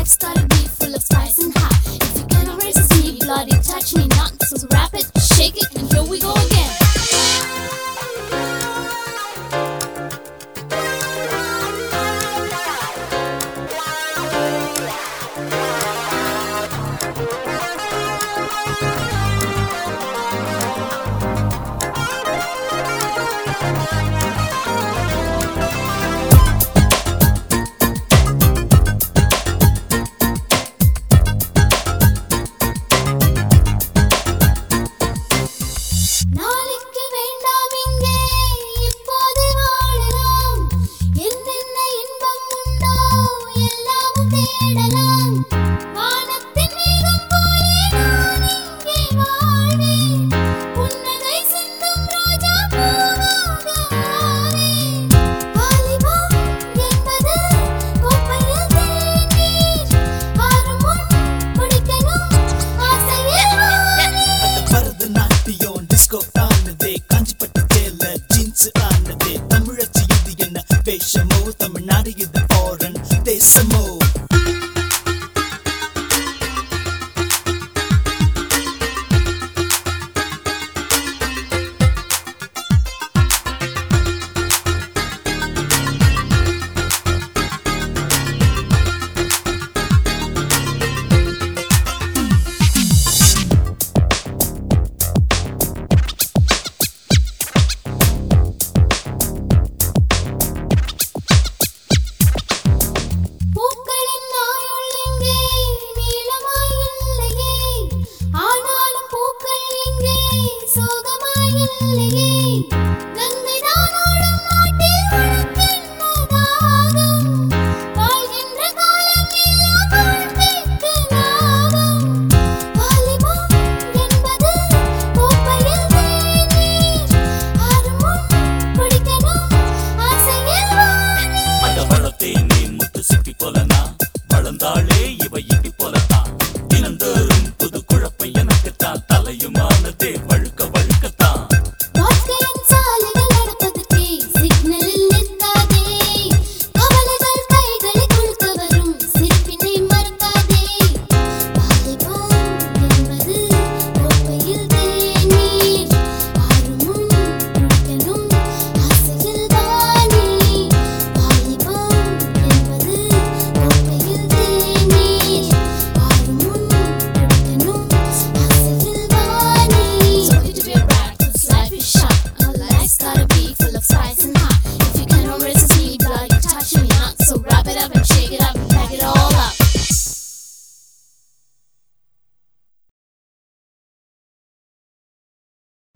Life's gotta be full of spice and hot. If you cannot resist me, bloody touch me not. So wrap it, shake it, and here we go again. நாளைக்கு வேண்டாம் இங்கே இப்போது வாழலாம். என்னென்ன இன்பம் உண்டோ எல்லாமும் தேடலாம். வானத்தின் மேகம் போலே நான் இங்கே வாழ்வேன். புன்னகை சிந்தும் ரோஜா பூவாக ஆவேன். வாலிபம் என்பது கோப்பையில் தேநீர். ஆறும் முன் குடிக்கணும் ஆசையில் வானீர். பரதநாட்டியம் டிஸ்கோ ஆனதே, காஞ்சிப்பட்டு கேல ஜீன்ஸ் ஆனதே. தமிழச்சி இது என்ன வேஷமோ, தமிழ்நாடு இது ஃபாரின் தேசமோ. பூக்களின் ஆயுள் இங்கே நீளமாயில்லையே. ஆனாலும் பூக்கள் இங்கே சோகமாயில்லையே. கங்கைதான் ஓடும் நாட்டில் உனக்கென்ன தாகம்? வாழ்கின்ற காலம் எல்லாம் வாழ்க்கைக்கு லாபம். வாலிபம் என்பது கோப்பையில் தேநீர். ஆறும் முன் குடிக்கணும் ஆசையில் வானீர். அந்த வளத்தே நீ முத்து சிப்பி போலனா, வளர்ந்தாளே இவ இடி போல